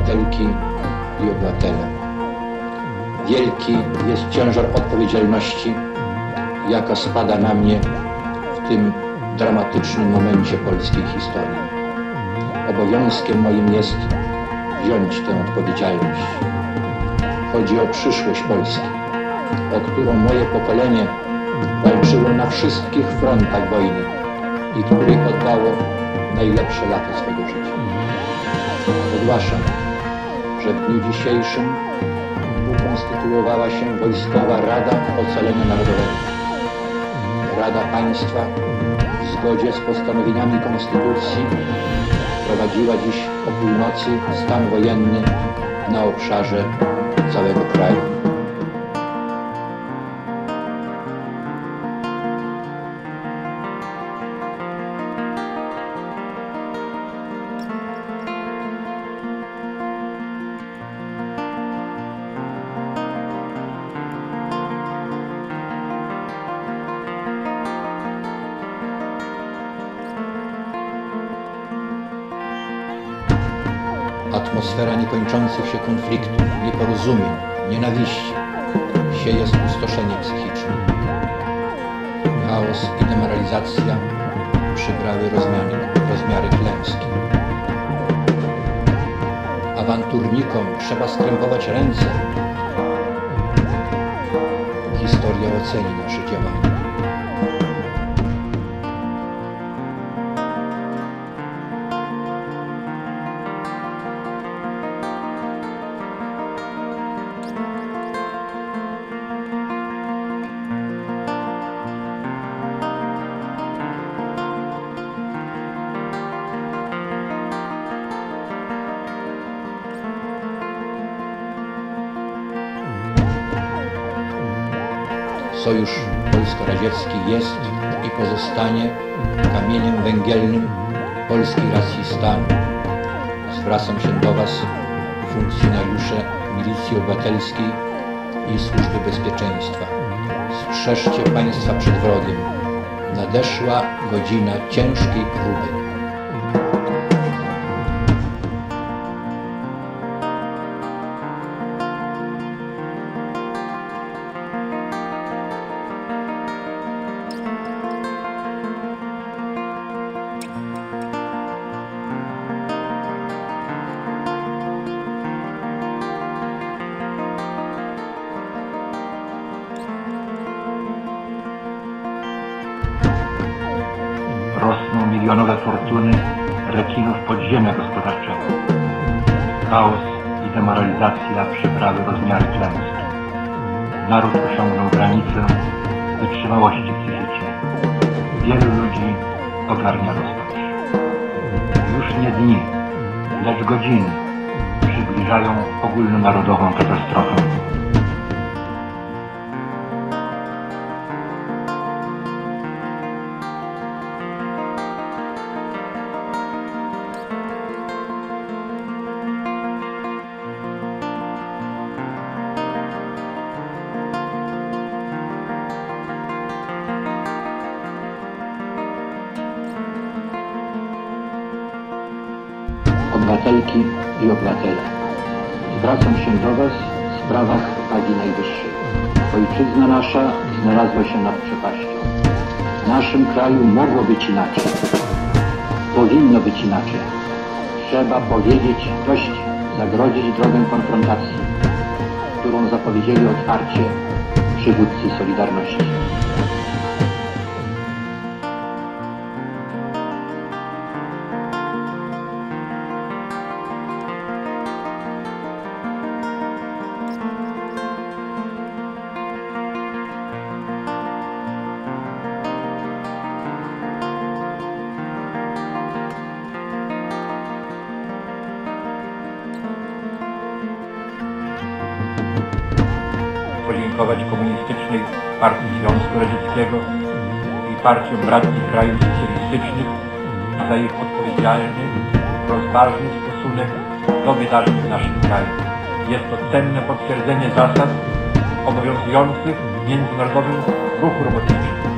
obywatelki i obywatele. Wielki jest ciężar odpowiedzialności, jaka spada na mnie w tym dramatycznym momencie polskiej historii. Obowiązkiem moim jest wziąć tę odpowiedzialność. Chodzi o przyszłość Polski, o którą moje pokolenie walczyło na wszystkich frontach wojny i której oddało najlepsze lata swego życia. Ogłaszam, że w dniu dzisiejszym ukonstytuowała się Wojskowa Rada Ocalenia Narodowego. Rada Państwa w zgodzie z postanowieniami Konstytucji wprowadziła dziś o północy stan wojenny na obszarze całego kraju. Atmosfera niekończących się konfliktów, nieporozumień, nienawiści sieje spustoszenie psychiczne. Chaos i demoralizacja przybrały rozmiary klęski. Awanturnikom trzeba skrępować ręce. Historia oceni nasze działania. Sojusz Polsko-Radziecki jest i pozostanie kamieniem węgielnym polskiej racji stanu. Zwracam się do Was, funkcjonariusze Milicji Obywatelskiej i Służby Bezpieczeństwa. Strzeżcie Państwa przed wrogiem. Nadeszła godzina ciężkiej próby. Rosną milionowe fortuny rekinów podziemia gospodarczego. Chaos i demoralizacja przybrały rozmiary klęski. Naród osiągnął granicę wytrzymałości psychicznej. Wielu ludzi ogarnia rozpacz. Już nie dni, lecz godziny przybliżają ogólnonarodową katastrofę. Obywatelki i obywatele, zwracam się do Was w sprawach wagi najwyższej. Ojczyzna nasza znalazła się nad przepaścią. W naszym kraju mogło być inaczej. Powinno być inaczej. Trzeba powiedzieć dość, zagrodzić drogę konfrontacji, którą zapowiedzieli otwarcie przywódcy Solidarności. Podziękować Komunistycznej Partii Związku Radzieckiego i Partiom Bratnich Krajów Socjalistycznych za ich odpowiedzialny, rozważny stosunek do wydarzeń w naszym kraju. Jest to cenne potwierdzenie zasad obowiązujących w międzynarodowym ruchu robotniczym.